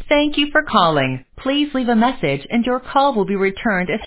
Thank you for calling. Please leave a message and your call will be returned as